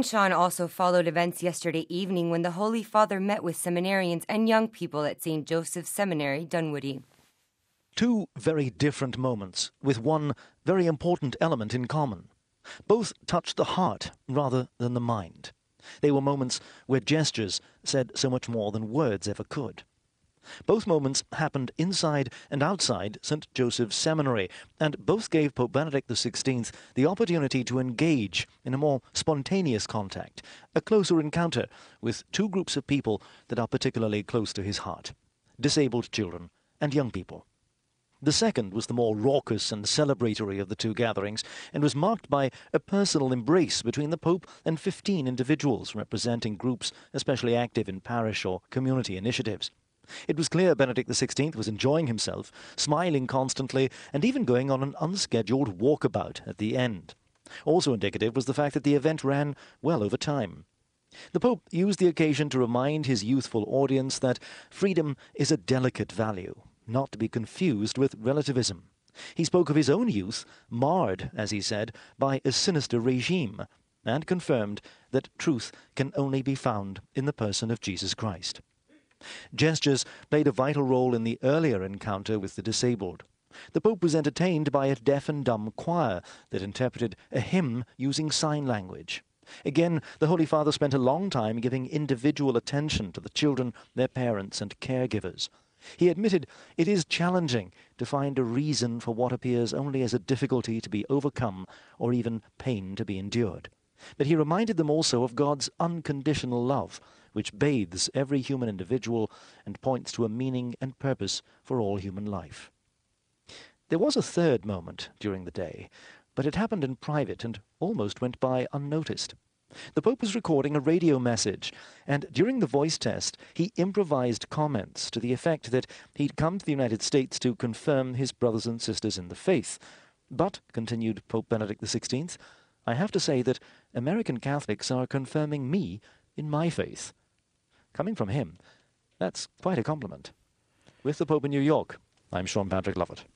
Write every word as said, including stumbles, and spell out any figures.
And Sean also followed events yesterday evening when the Holy Father met with seminarians and young people at Saint Joseph's Seminary, Dunwoody. Two very different moments, with one very important element in common. Both touched the heart rather than the mind. They were moments where gestures said so much more than words ever could. Both moments happened inside and outside Saint Joseph's Seminary, and both gave Pope Benedict the sixteenth the opportunity to engage in a more spontaneous contact, a closer encounter with two groups of people that are particularly close to his heart: disabled children and young people. The second was the more raucous and celebratory of the two gatherings, and was marked by a personal embrace between the Pope and fifteen individuals representing groups especially active in parish or community initiatives. It was clear Benedict the sixteenth was enjoying himself, smiling constantly, and even going on an unscheduled walkabout at the end. Also indicative was the fact that the event ran well over time. The Pope used the occasion to remind his youthful audience that freedom is a delicate value, not to be confused with relativism. He spoke of his own youth, marred, as he said, by a sinister regime, and confirmed that truth can only be found in the person of Jesus Christ. Gestures played a vital role in the earlier encounter with the disabled. The Pope was entertained by a deaf and dumb choir that interpreted a hymn using sign language. Again, the Holy Father spent a long time giving individual attention to the children, their parents, and caregivers. He admitted it is challenging to find a reason for what appears only as a difficulty to be overcome or even pain to be endured. But he reminded them also of God's unconditional love, which bathes every human individual and points to a meaning and purpose for all human life. There was a third moment during the day, but it happened in private and almost went by unnoticed. The Pope was recording a radio message, and during the voice test, he improvised comments to the effect that he'd come to the United States to confirm his brothers and sisters in the faith. But, continued Pope Benedict the sixteenth, I have to say that American Catholics are confirming me in my faith. Coming from him, that's quite a compliment. With the Pope in New York, I'm Sean Patrick Lovett.